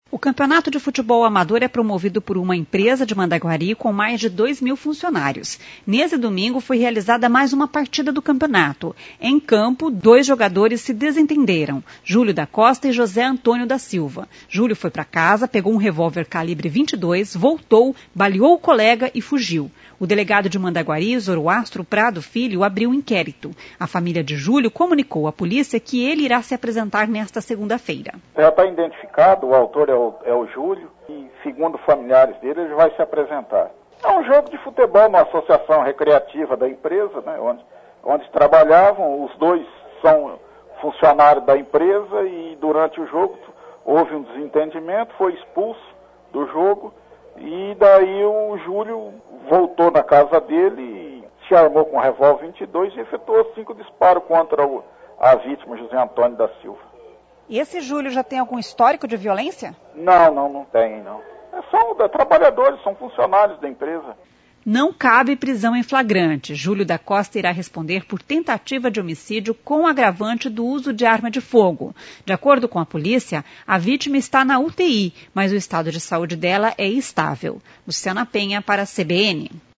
O campeonato de futebol amador é promovido por uma empresa de Mandaguari com mais de 2.000 funcionários. Nesse domingo foi realizada mais uma partida do campeonato. Em campo, 2 jogadores se desentenderam, Júlio da Costa e José Antônio da Silva. Júlio foi para casa, pegou um revólver calibre 22, voltou, baleou o colega e fugiu. O delegado de Mandaguari, Zoroastro Prado Filho, abriu um inquérito. A família de Júlio comunicou à polícia que ele irá se apresentar nesta segunda-feira. Já está identificado, o autor é o Júlio, e segundo familiares dele, ele vai se apresentar. É um jogo de futebol, uma associação recreativa da empresa, né, onde trabalhavam, os 2 são funcionários da empresa e durante o jogo houve um desentendimento, foi expulso do jogo e daí o Júlio voltou na casa dele e se armou com um revólver 22 e efetuou 5 disparos contra a vítima, José Antônio da Silva. E esse Júlio já tem algum histórico de violência? Não tem, não. São trabalhadores, são funcionários da empresa. Não cabe prisão em flagrante. Júlio da Costa irá responder por tentativa de homicídio com agravante do uso de arma de fogo. De acordo com a polícia, a vítima está na UTI, mas o estado de saúde dela é estável. Luciana Penha para a CBN.